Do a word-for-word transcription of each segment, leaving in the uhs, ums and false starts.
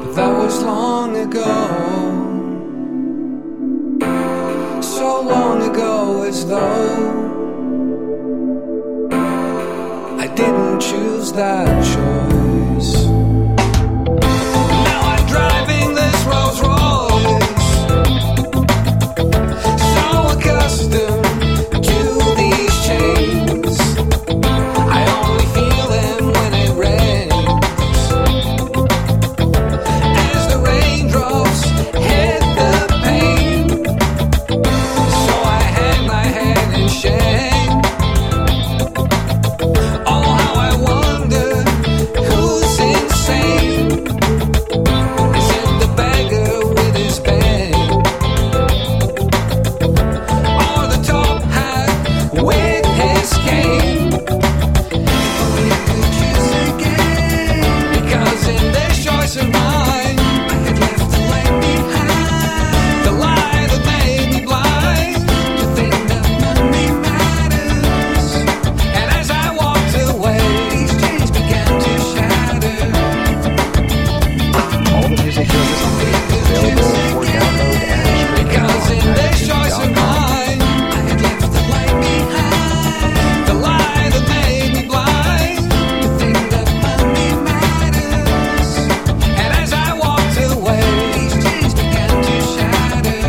That was long ago, so long ago as though I didn't choose that choice. Now I'm driving this Rolls Royce, so accustomed to these chains. I only feel them when it rains, as the raindrops hit the pane. So I hang my head in shame. Oh, how I wonder who's insane. Is it the beggar with his bang, or the top hat with his cane? Only I could choose again, because in this choice of mine, I had left the light behind, the lie that made me blind to think that money matters. And as I walked away, these chains began to shatter. All the music you're listening to is available for download and streaming Because on in this choice of magnitude dot com. mine, I had left the light behind, the lie that made me blind to think that money matters. And as I walked away, these chains began to shatter.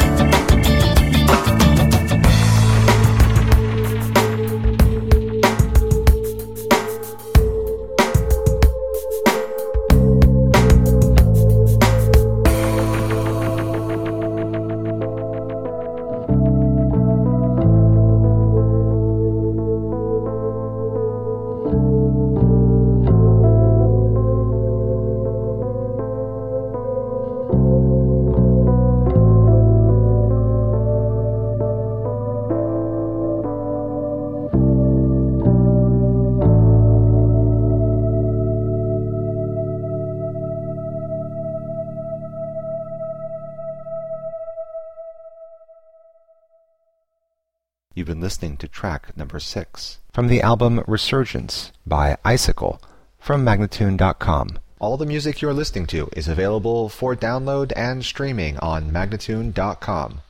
You've been listening to track number six from the album Resurgence by Icicle from magnitude dot com. All the music you're listening to is available for download and streaming on magnitude dot com.